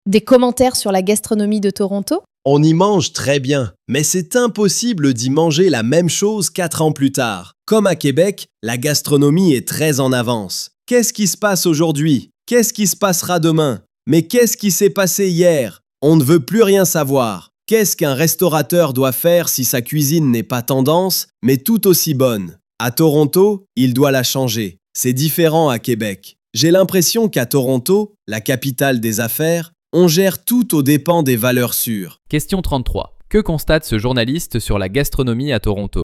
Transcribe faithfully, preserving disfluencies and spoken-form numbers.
Des commentaires sur la gastronomie de Toronto? On y mange très bien, mais c'est impossible d'y manger la même chose quatre ans plus tard. Comme à Québec, la gastronomie est très en avance. Qu'est-ce qui se passe aujourd'hui? Qu'est-ce qui se passera demain? Mais qu'est-ce qui s'est passé hier? On ne veut plus rien savoir. Qu'est-ce qu'un restaurateur doit faire si sa cuisine n'est pas tendance, mais tout aussi bonne? À Toronto, il doit la changer. C'est différent à Québec. J'ai l'impression qu'à Toronto, la capitale des affaires, on gère tout aux dépens des valeurs sûres. Question trente-trois. Que constate ce journaliste sur la gastronomie à Toronto?